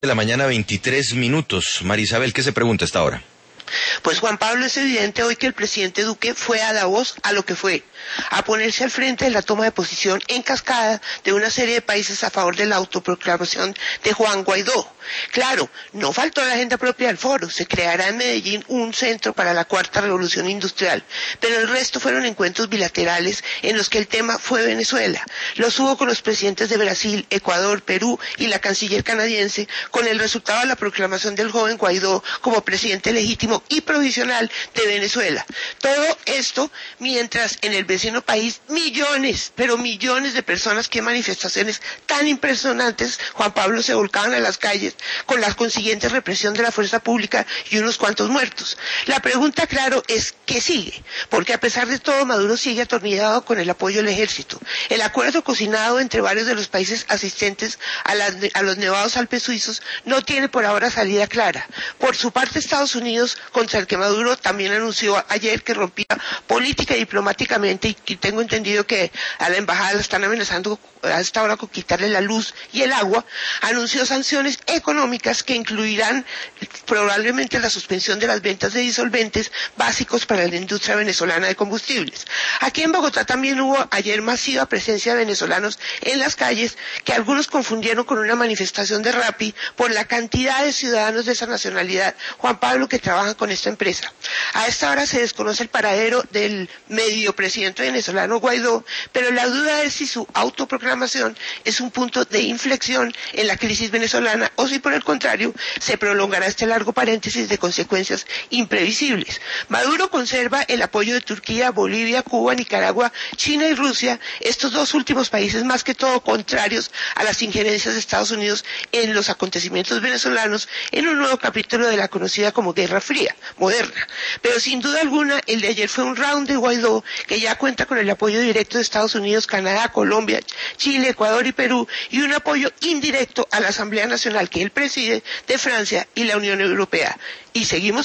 De la mañana, 23 minutos. María Isabel, ¿qué se pregunta a esta hora? Pues Juan Pablo, es evidente hoy que el presidente Duque fue a Davos a lo que fue, a ponerse al frente de la toma de posición en cascada de una serie de países a favor de la autoproclamación de Juan Guaidó. Claro, no faltó la agenda propia del foro, se creará en Medellín un centro para la cuarta revolución industrial, pero el resto fueron encuentros bilaterales en los que el tema fue Venezuela. Los hubo con los presidentes de Brasil, Ecuador, Perú y la canciller canadiense, con el resultado de la proclamación del joven Guaidó como presidente legítimo y provisional de Venezuela. Todo esto mientras en el vecino país millones, pero millones de personas que en manifestaciones tan impresionantes, Juan Pablo, se volcaban a las calles con la consiguiente represión de la fuerza pública y unos cuantos muertos. La pregunta, claro, es ¿qué sigue? Porque a pesar de todo, Maduro sigue atornillado con el apoyo del ejército. El acuerdo cocinado entre varios de los países asistentes a los nevados Alpes suizos no tiene por ahora salida clara. Por su parte, Estados Unidos, contra el que Maduro también anunció ayer que rompía política y diplomáticamente, y tengo entendido que a la embajada la están amenazando a esta hora con quitarle la luz y el agua, anunció sanciones económicas que incluirán probablemente la suspensión de las ventas de disolventes básicos para la industria venezolana de combustibles. Aquí en Bogotá también hubo ayer masiva presencia de venezolanos en las calles, que algunos confundieron con una manifestación de Rappi por la cantidad de ciudadanos de esa nacionalidad, Juan Pablo, que trabajan con esta empresa. A esta hora se desconoce el paradero del medio presidente venezolano Guaidó, pero la duda es si su autoproclamación es un punto de inflexión en la crisis venezolana o si por el contrario se prolongará este largo paréntesis de consecuencias imprevisibles. Maduro conserva el apoyo de Turquía, Bolivia, Cuba, Nicaragua, China y Rusia, estos dos últimos países más que todo contrarios a las injerencias de Estados Unidos en los acontecimientos venezolanos, en un nuevo capítulo de la conocida como Guerra Fría moderna. Pero sin duda alguna el de ayer fue un round de Guaidó que ya cuenta con el apoyo directo de Estados Unidos, Canadá, Colombia, Chile, Ecuador y Perú, y un apoyo indirecto a la Asamblea Nacional que él preside de Francia y la Unión Europea. Y seguimos